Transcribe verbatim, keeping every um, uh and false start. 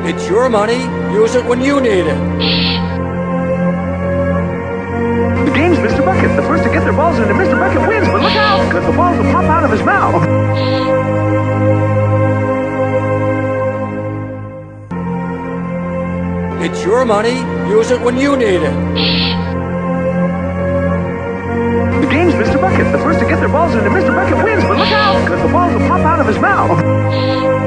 It's your money. Use it when you need it. The game's Mister Bucket. The first to get their balls into Mister Bucket wins, but look out, because the balls will pop out of his mouth. It's your money. Use it when you need it. The game's Mister Bucket. The first to get their balls into Mister Bucket wins, but look out, because the balls will pop out of his mouth.